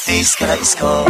ایسکا ایسکا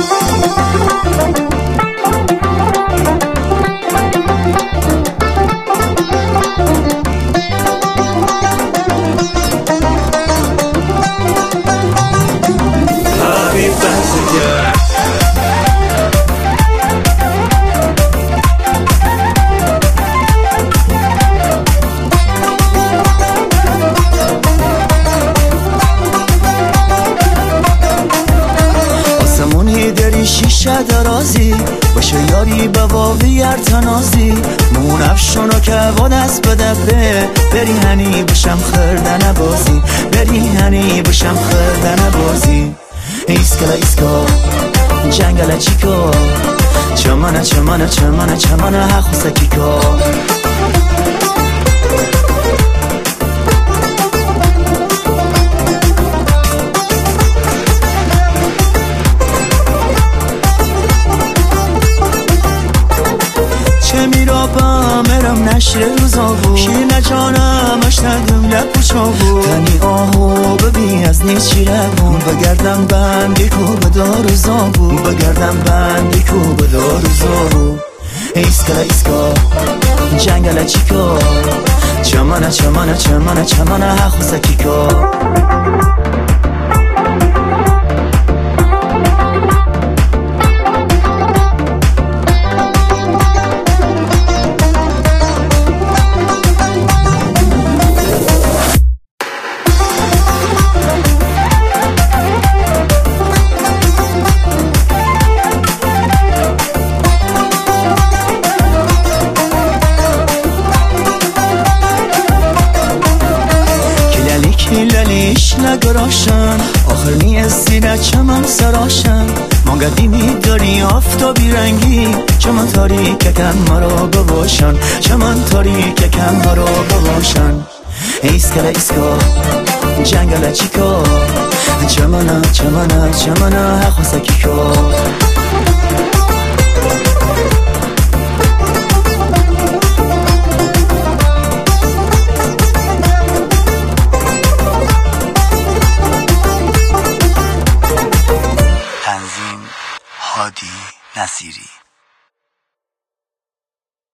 شیشه درازی باشه یاری به واوی ارتنازی مون افشونو که با دست به دبه بری هنی بشم خردن بازی بری هنی بشم خردن بازی ایسکلا ایسکا جنگل چیکا چمانه چمانه چمانه چمانه حخوصه کیکا مرم نشر روزا بود شیرین جانم اشتدم لپوچا بود تنی آهو ببین از نیز چیره بود بگردم بندی کو به داروزا بود بگردم بندی کو به داروزا بود ایسکا ایسکا جنگل چیکا چمانه چمانه چمانه چمانه حخوصه کیکا لیش نگراشن آخر نیست زیر چمن سراشن ما قدیمی داری آفتابی رنگی چمن تاریک کم مرا بباشن چمن تاریک کم مرا بباشن ایسکا ایسکا جنگل چیکا چمنه چمنه چمنه حخوصه کیکا هادی نصیری